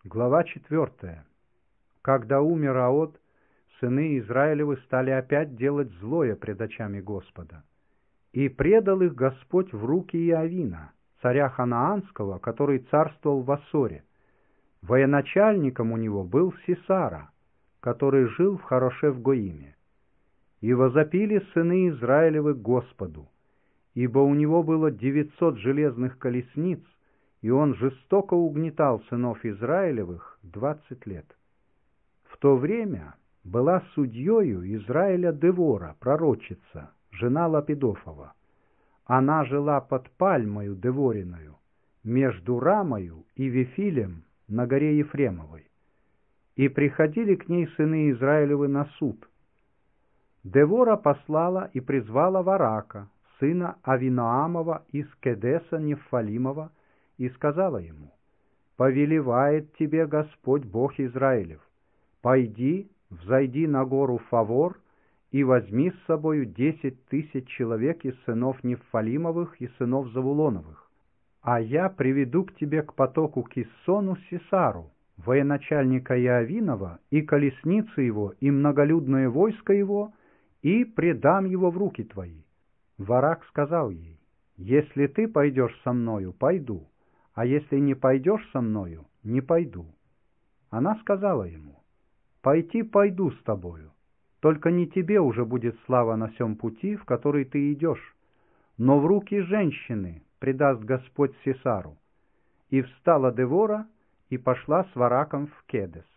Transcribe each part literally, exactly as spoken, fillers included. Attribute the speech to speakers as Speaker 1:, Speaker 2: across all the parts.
Speaker 1: Глава четвертая. Когда умер Аод, сыны Израилевы стали опять делать злое пред очами Господа. И предал их Господь в руки Иовина, царя Ханаанского, который царствовал в Ассоре. Военачальником у него был Сисара, который жил в Харошев-Гоиме. И возопили сыны Израилевы к Господу, ибо у него было девятьсот железных колесниц, и он жестоко угнетал сынов Израилевых двадцать лет. В то время была судьею Израиля Девора, пророчица, жена Лапидофова. Она жила под пальмою Девориною, между Рамою и Вифилем на горе Ефремовой. И приходили к ней сыны Израилевы на суд. Девора послала и призвала Варака, сына Авиноамова из Кедеса Нефалимова, и сказала ему: «Повелевает тебе Господь Бог Израилев, пойди, взойди на гору Фавор и возьми с собою десять тысяч человек из сынов Нефалимовых и сынов Завулоновых, а я приведу к тебе к потоку Киссону Сисару, военачальника Иовинова, и колесницы его, и многолюдное войско его, и предам его в руки твои». Варак сказал ей: «Если ты пойдешь со мною, пойду, а если не пойдешь со мною, не пойду». Она сказала ему: «Пойти пойду с тобою, только не тебе уже будет слава на сем пути, в который ты идешь, но в руки женщины предаст Господь Сисару». И встала Девора и пошла с Вараком в Кедес.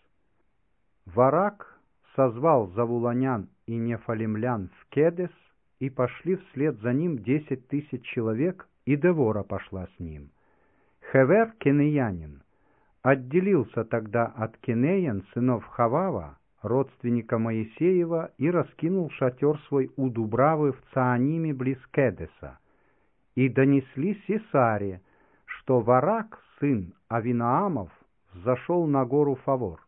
Speaker 1: Варак созвал завулонян и нефалимлян в Кедес, и пошли вслед за ним десять тысяч человек, и Девора пошла с ним. Хевер, кенеянин, отделился тогда от Кенеян, сынов Хавава, родственника Моисеева, и раскинул шатер свой у Дубравы в Цааниме близ Кедеса. И донесли Сисаре, что Варак, сын Авиноамов, взошел на гору Фавор.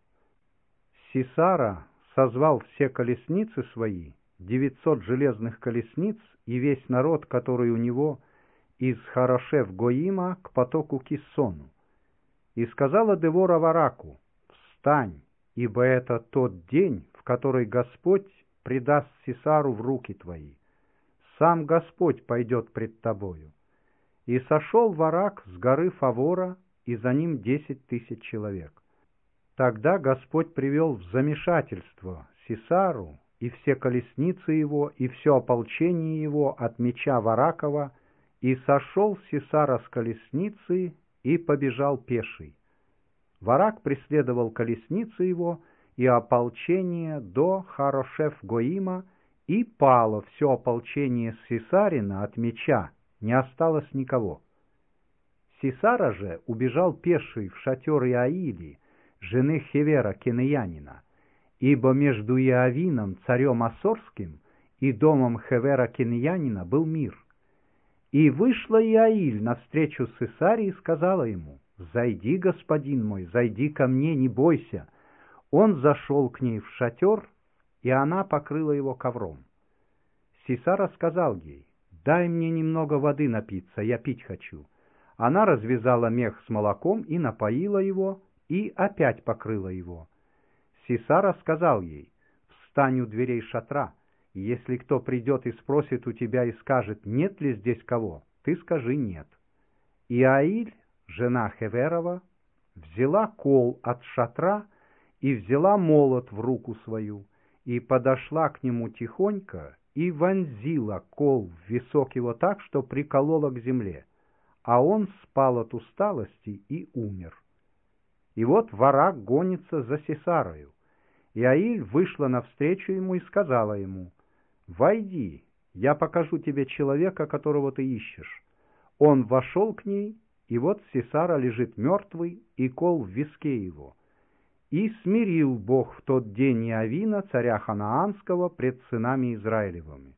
Speaker 1: Сисара созвал все колесницы свои, девятьсот железных колесниц, и весь народ, который у него, из Харошев-Гоима к потоку Киссону. И сказала Девора Вараку: «Встань, ибо это тот день, в который Господь предаст Сисару в руки твои. Сам Господь пойдет пред тобою». И сошел Варак с горы Фавора, и за ним десять тысяч человек. Тогда Господь привел в замешательство Сисару и все колесницы его, и все ополчение его от меча Варакова, и сошел Сисара с колесницы и побежал пеший. Варак преследовал колесницы его и ополчение до Харошев-Гоима, и пало все ополчение Сисарина от меча, не осталось никого. Сисара же убежал пеший в шатер Иаили, жены Хевера Кенеянина, ибо между Иовином, царем Ассорским, и домом Хевера Кенеянина был мир. И вышла Иаиль навстречу Сисаре и сказала ему: «Зайди, господин мой, зайди ко мне, не бойся». Он зашел к ней в шатер, и она покрыла его ковром. Сисара сказал ей: «Дай мне немного воды напиться, я пить хочу». Она развязала мех с молоком и напоила его, и опять покрыла его. Сисара сказал ей: «Встань у дверей шатра, и если кто придет и спросит у тебя и скажет: нет ли здесь кого, ты скажи: нет». И Иаиль, жена Хеверова, взяла кол от шатра и взяла молот в руку свою, и подошла к нему тихонько, и вонзила кол в висок его так, что приколола к земле, а он спал от усталости и умер. И вот Варак гонится за Сисарою. Иаиль вышла навстречу ему и сказала ему: «Войди, я покажу тебе человека, которого ты ищешь». Он вошел к ней, и вот Сисара лежит мертвый, и кол в виске его. И смирил Бог в тот день Иовина, царя Ханаанского, пред сынами Израилевыми.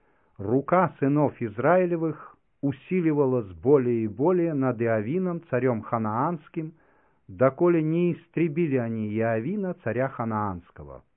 Speaker 1: Рука сынов Израилевых усиливалась более и более над Иовином, царем Ханаанским, доколе не истребили они Иовина, царя Ханаанского.